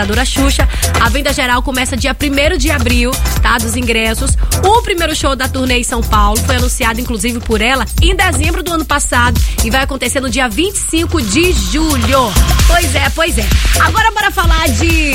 Xuxa. A venda geral começa dia 1º de abril, tá? Dos ingressos. O primeiro show da turnê em São Paulo foi anunciado, inclusive, por ela em dezembro do ano passado e vai acontecer no dia 25 de julho. Pois é. Agora bora falar de...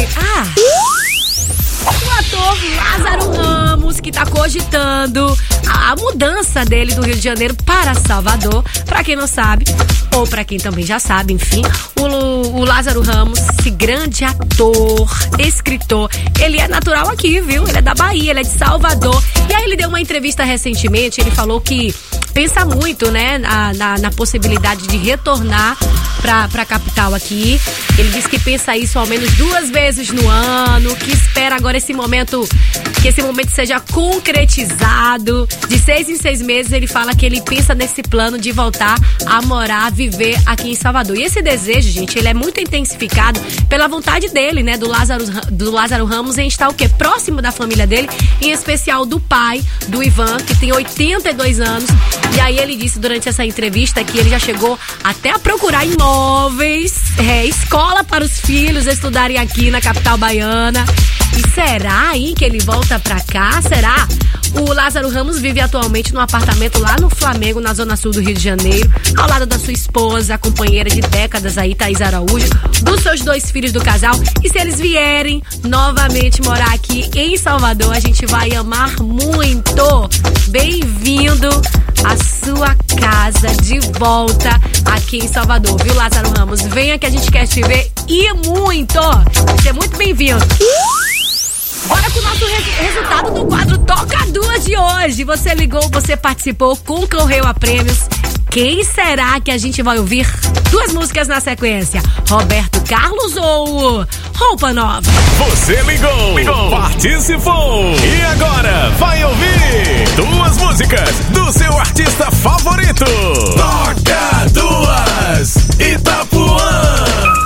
o ator Lázaro Ramos, que tá cogitando a mudança dele do Rio de Janeiro para Salvador. Pra quem não sabe, ou pra quem também já sabe, enfim, o Lázaro Ramos, esse grande ator, escritor, ele é natural aqui, viu? Ele é da Bahia, ele é de Salvador. E aí ele deu uma entrevista recentemente, ele falou que pensa muito, né, na possibilidade de retornar pra capital aqui. Ele disse que pensa isso ao menos 2 vezes no ano, que espera agora que esse momento seja concretizado. De 6 em 6 meses ele fala que ele pensa nesse plano de voltar a morar, viver aqui em Salvador. E esse desejo, gente, ele é muito intensificado pela vontade dele, né, do Lázaro Ramos em estar o quê? Próximo da família dele, em especial do pai, do Ivan, que tem 82 anos. E aí ele disse durante essa entrevista que ele já chegou até a procurar imóveis, escola para os filhos estudarem aqui na capital baiana. E será aí que ele volta pra cá? Será? O Lázaro Ramos vive atualmente num apartamento lá no Flamengo, na zona sul do Rio de Janeiro, ao lado da sua esposa, a companheira de décadas aí, Thaís Araújo, dos seus 2 filhos do casal. E se eles vierem novamente morar aqui em Salvador, a gente vai amar muito. Bem-vindo à sua casa de volta aqui em Salvador, viu, Lázaro Ramos? Venha que a gente quer te ver e muito. Você é muito bem-vindo. Bora com o nosso resultado do quadro Toca Duas de hoje. Você ligou, você participou, concorreu a prêmios. Quem será que a gente vai ouvir? 2 músicas na sequência. Roberto Carlos ou Roupa Nova? Você ligou, participou e agora vai ouvir 2 músicas do seu artista favorito. Toca Duas, Itapuã.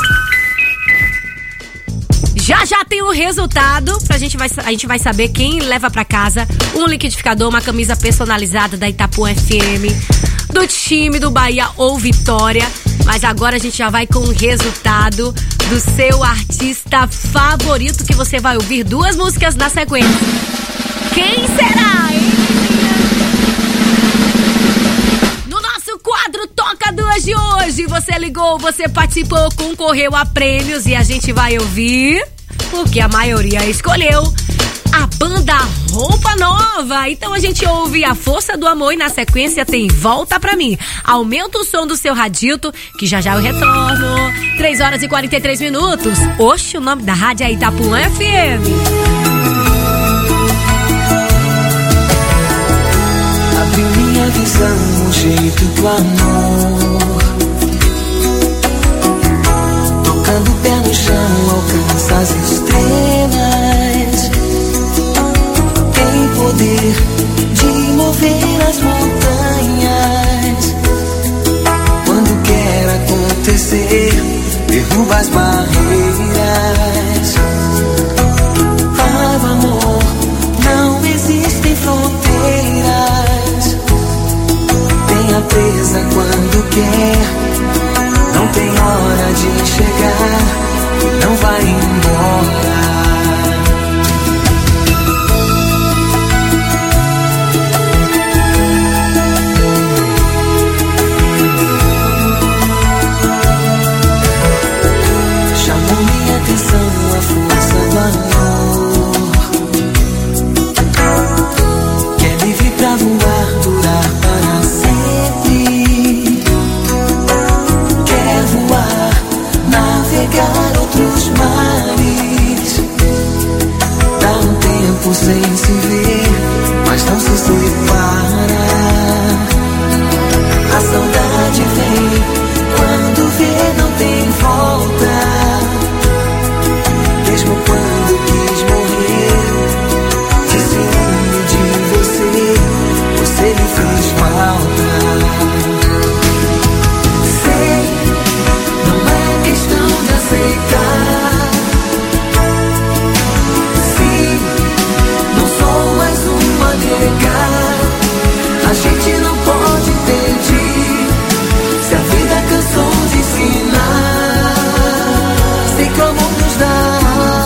Já tem o resultado. A gente vai saber quem leva pra casa um liquidificador, uma camisa personalizada da Itapuã FM, do time do Bahia ou Vitória. Mas agora a gente já vai com o resultado do seu artista favorito, que você vai ouvir 2 músicas na sequência. Quem será, hein? No nosso quadro Toca Duas de hoje, você ligou, você participou, concorreu a prêmios e a gente vai ouvir o que a maioria escolheu. A banda Roupa Nova. Então a gente ouve A Força do Amor e na sequência tem Volta Pra Mim. Aumenta o som do seu radito, que já eu retorno. 3h43. Oxe, o nome da rádio é Itapuã FM. Abriu minha visão, o jeito do amor. Tocando o pé no chão, alcança as estrelas. Tem poder de mover as montanhas. Quando quer acontecer, derruba as barreiras. Ah, o amor, não existem fronteiras. Tenha presa quando quer. Não tem hora de chegar, não vai embora. Chamou minha atenção a força do amor. Que é livre pra voar, durar para sempre. Quer voar, navegar outros mares. Dá um tempo sem se ver, mas não se separa. A saudade vem, quando vê não tem volta. Mesmo quando quis morrer, de ciúme de você, você me fez falta. Sei, não é questão de aceitar. Sim, não sou mais um a negar. A gente não pode pedir, se a vida cansou de ensinar. Sei que o amor nos dá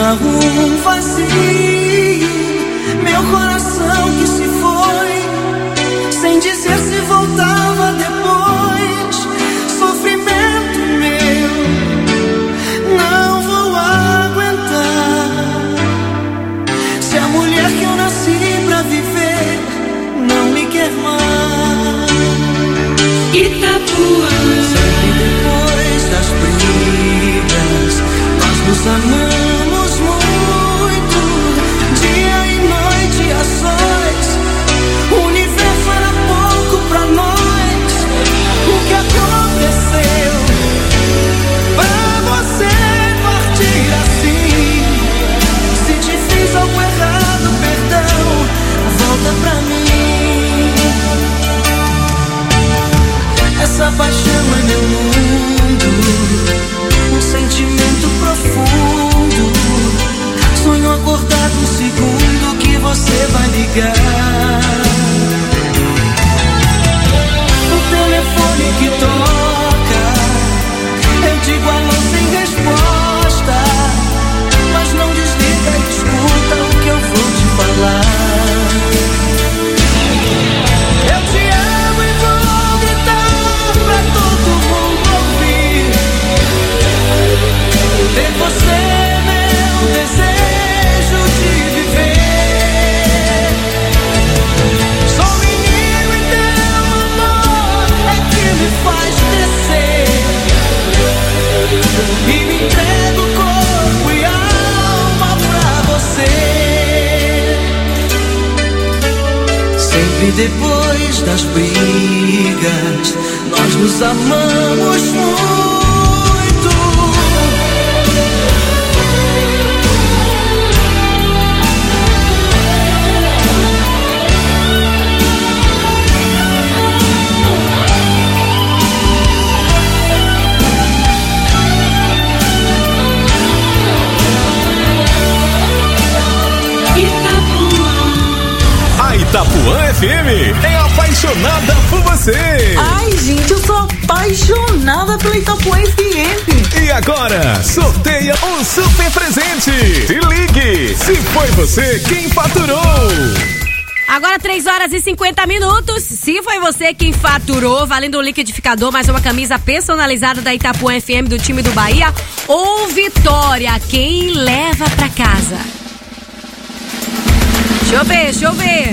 Resta um vazio, meu coração que se foi, sem dizer se voltava depois. Sofrimento meu, não vou aguentar. Se a mulher que eu nasci pra viver não me quer mais. Itapuã. Sempre depois das brigas, nós nos amamos muito, dia e noite a sós. O universo era pouco pra nós. O que aconteceu pra você partir assim? Se te fiz algo errado, perdão, volta pra mim. Essa paixão é meu mundo, um sentimento profundo. Sonho acordado um segundo que você vai ligar. O telefone que toca, eu digo alô sem resposta, mas não desliga e escuta o que eu vou te falar. Eu te amo e vou gritar pra todo mundo ouvir. Ter você é meu desejo de viver. Sou menino e teu amor é que me faz crescer. E me entrego corpo e alma pra você. Sempre depois das brigas, nós nos amamos muito. A Itapuã FM é apaixonada por você. Ai, gente, eu sou apaixonada pela Itapuã FM. E agora, sorteia um super presente. Se ligue, se foi você quem faturou. Agora 3h50. Se foi você quem faturou, valendo um liquidificador, mais uma camisa personalizada da Itapuã FM do time do Bahia ou Vitória, quem leva pra casa? Deixa eu ver.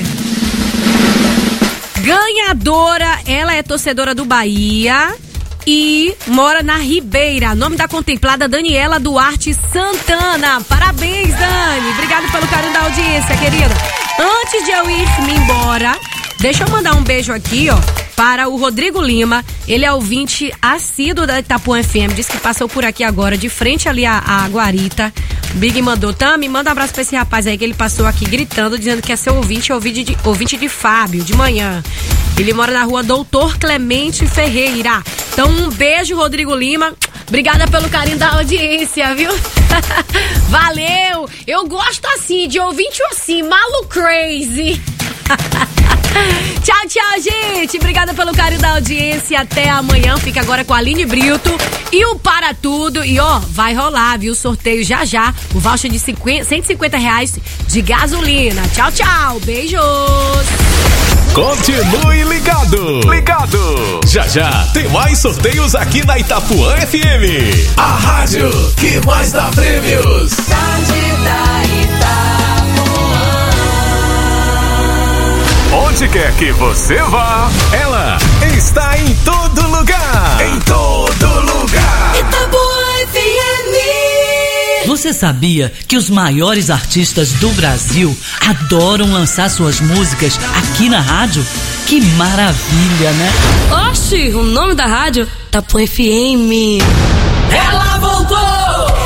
Ganhadora, ela é torcedora do Bahia e mora na Ribeira. Nome da contemplada, Daniela Duarte Santana. Parabéns, Dani. Obrigado pelo carinho da audiência, querida. Antes de eu ir me embora, deixa eu mandar um beijo aqui, ó, para o Rodrigo Lima. Ele é ouvinte assíduo da Itapuã FM. Diz que passou por aqui agora, de frente ali a Guarita. Big mandou, Tami, manda um abraço pra esse rapaz aí que ele passou aqui gritando, dizendo que é seu ouvinte de Fábio, de manhã. Ele mora na rua Doutor Clemente Ferreira. Então um beijo, Rodrigo Lima. Obrigada pelo carinho da audiência, viu? Valeu! Eu gosto assim, de ouvinte assim, malu crazy. Tchau, gente. Obrigada pelo carinho da audiência. Até amanhã. Fica agora com a Aline Brito e o Para Tudo. E ó, vai rolar, viu? Sorteio já. O voucher de R$150 de gasolina. Tchau. Beijos. Continue ligado. Já tem mais sorteios aqui na Itapuã FM. A rádio que mais dá prêmios. Onde quer que você vá, ela está em todo lugar. Itapuã FM. Você sabia que os maiores artistas do Brasil adoram lançar suas músicas aqui na rádio? Que maravilha, né? Oxi, o nome da rádio, Itapuã FM. Ela voltou!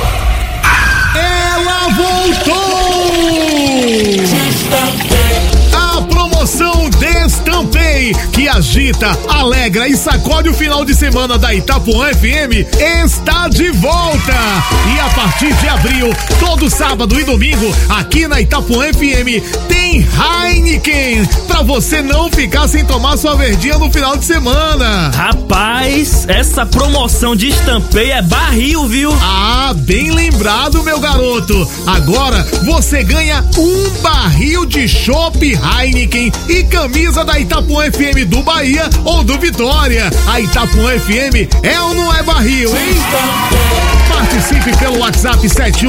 A promoção Destampei DJ que agita, alegra e sacode o final de semana da Itapuã FM está de volta. E a partir de abril, todo sábado e domingo, aqui na Itapuã FM, tem Heineken, pra você não ficar sem tomar sua verdinha no final de semana. Rapaz, essa promoção de estampeio é barril, viu? Ah, bem lembrado, meu garoto. Agora você ganha um barril de chopp Heineken e camisa da Itapuã FM do Bahia ou do Vitória. A Itapuã FM é ou não é barril, hein? Participe pelo WhatsApp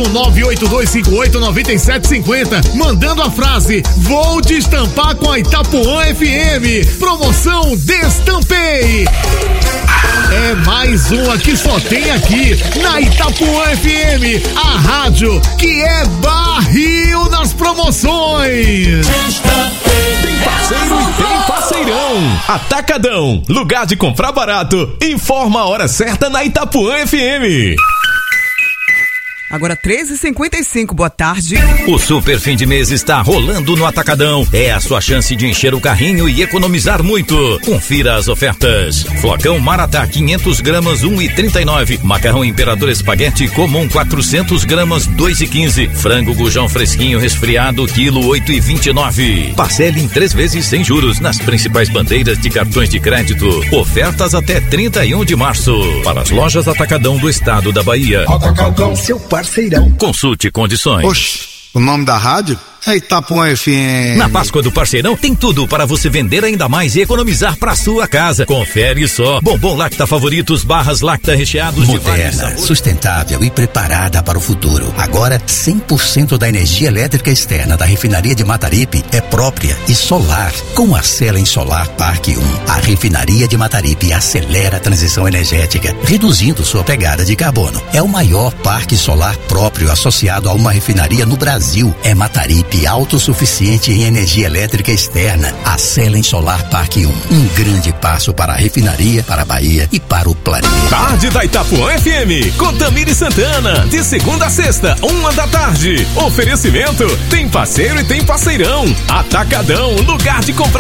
71982589750, mandando a frase: vou destampar com a Itapuã FM. Promoção Destampei. É mais uma que só tem aqui na Itapuã FM, a rádio que é barril nas promoções. Tem parceiro e tem parceirão. Atacadão, lugar de comprar barato. Informa a hora certa na Itapuã FM. Agora 13h55, boa tarde. O super fim de mês está rolando no Atacadão. É a sua chance de encher o carrinho e economizar muito. Confira as ofertas. Flocão Maratá 500 gramas 1,39. Macarrão Imperador Espaguete comum 400 gramas 2,15. Frango Gujão fresquinho resfriado quilo 8,29. Parcele em 3 vezes sem juros nas principais bandeiras de cartões de crédito. Ofertas até 31 de março. Para as lojas Atacadão do estado da Bahia. Atacadão, seu parceirão. Consulte condições. Oxe, o nome da rádio é Itapuã FM. Na Páscoa do Parceirão tem tudo para você vender ainda mais e economizar para sua casa. Confere só. Bombom Lacta Favoritos, barras Lacta recheados moderna, sustentável e preparada para o futuro. Agora 100% da energia elétrica externa da refinaria de Mataripe é própria e solar. Com a Selen Solar Parque 1, a refinaria de Mataripe acelera a transição energética, reduzindo sua pegada de carbono. É o maior parque solar próprio associado a uma refinaria no Brasil. É Mataripe autossuficiente em energia elétrica externa. A Selen Solar Parque 1. Um grande passo para a refinaria, para a Bahia e para o planeta. Tarde da Itapuã FM, com Tamiri Santana, de segunda a sexta, 1 da tarde. Oferecimento, tem parceiro e tem parceirão. Atacadão, lugar de comprar